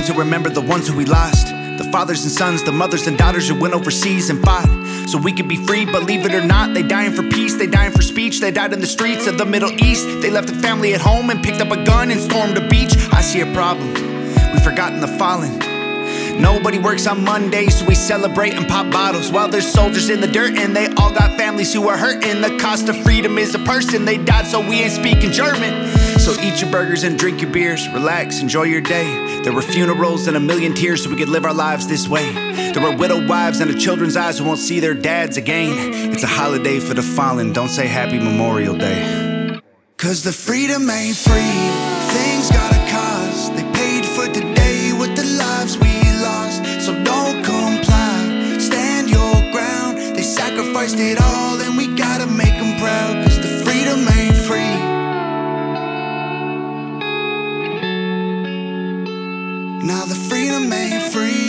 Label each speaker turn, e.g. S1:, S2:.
S1: ones who remember the ones who we lost, the fathers and sons, the mothers and daughters who went overseas and fought so we could be free. Believe it or not, they dying for peace, they dying for speech. They died in the streets of the Middle East. They left the family at home and picked up a gun and stormed a beach. I see a problem, we've forgotten the fallen. Nobody works on Mondays, so we celebrate and pop bottles while there's soldiers in the dirt and they all got families who are hurting. The cost of freedom is a person. They died so we ain't speaking German. So eat your burgers and drink your beers, relax, enjoy your day. There were funerals and a million tears so we could live our lives this way. There were widowed wives and the children's eyes who won't see their dads again. It's a holiday for the fallen, don't say Happy Memorial Day. Cause the freedom ain't free, things got a cost. They paid for today with the lives we lost. So don't comply, stand your ground. They sacrificed it all and we gotta make them proud. Cause the freedom ain't free. Now the freedom ain't free.